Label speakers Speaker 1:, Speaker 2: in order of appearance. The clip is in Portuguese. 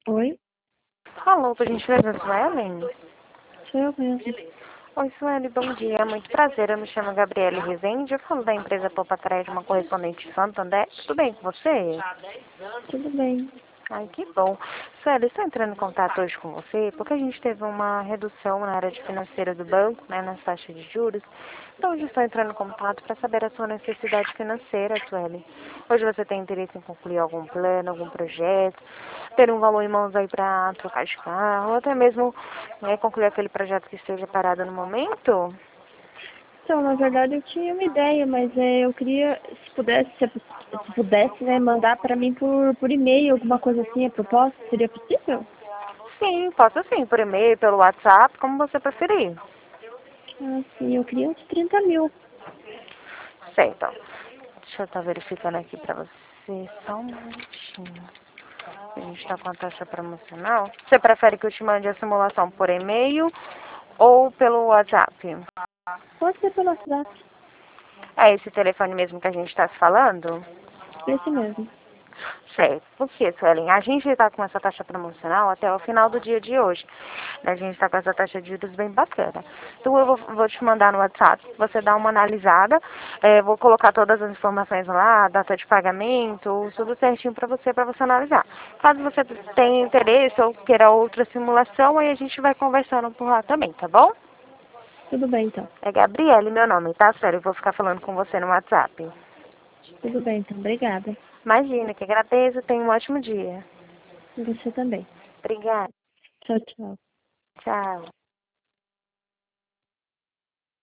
Speaker 1: Oi,
Speaker 2: Alô, por gentileza, Suelen?
Speaker 1: sou eu mesmo.
Speaker 2: Oi, Suelen, bom dia. Muito prazer. Eu me chamo Gabriele Rezende. Eu falo da empresa Poupa atrás de uma correspondente de Santander. Tudo bem com você?
Speaker 1: Tudo bem.
Speaker 2: Ai, que bom. Sueli, estou entrando em contato hoje com você porque a gente teve uma redução na área de financeira do banco, né, nas taxas de juros. Então, hoje estou entrando em contato para saber a sua necessidade financeira, Sueli. Hoje você tem interesse em concluir algum plano, algum projeto, ter um valor em mãos aí para trocar de carro, ou até mesmo concluir aquele projeto que esteja parado no momento?
Speaker 1: Então, na verdade, eu tinha uma ideia, mas eu queria, se pudesse, né, mandar para mim por e-mail, alguma coisa assim, a proposta, seria possível?
Speaker 2: Sim, posso sim, por e-mail, pelo WhatsApp, como você preferir.
Speaker 1: Ah, sim, eu queria uns 30 mil.
Speaker 2: Certo. Deixa eu estar verificando aqui para você, só um minutinho. A gente está com a taxa promocional. Você prefere que eu te mande a simulação por e-mail ou pelo WhatsApp?
Speaker 1: Pode ser pelo WhatsApp,
Speaker 2: É esse telefone mesmo que a gente está se falando?
Speaker 1: esse mesmo.
Speaker 2: Certo. Por quê, Suelen? A gente está com essa taxa promocional até o final do dia de hoje. A gente está com essa taxa de juros bem bacana. Então eu vou te mandar no WhatsApp, você dá uma analisada, vou colocar todas as informações lá, data de pagamento, tudo certinho para você analisar. Caso você tenha interesse ou queira outra simulação, aí a gente vai conversando por lá também, tá bom?
Speaker 1: Tudo bem, então.
Speaker 2: É Gabriele meu nome, tá? Sério, eu vou ficar falando com você no WhatsApp.
Speaker 1: Tudo bem, então. Obrigada.
Speaker 2: Imagina, que agradeço, tenha um ótimo dia.
Speaker 1: E você também.
Speaker 2: Obrigada.
Speaker 1: Tchau, tchau.
Speaker 2: Tchau.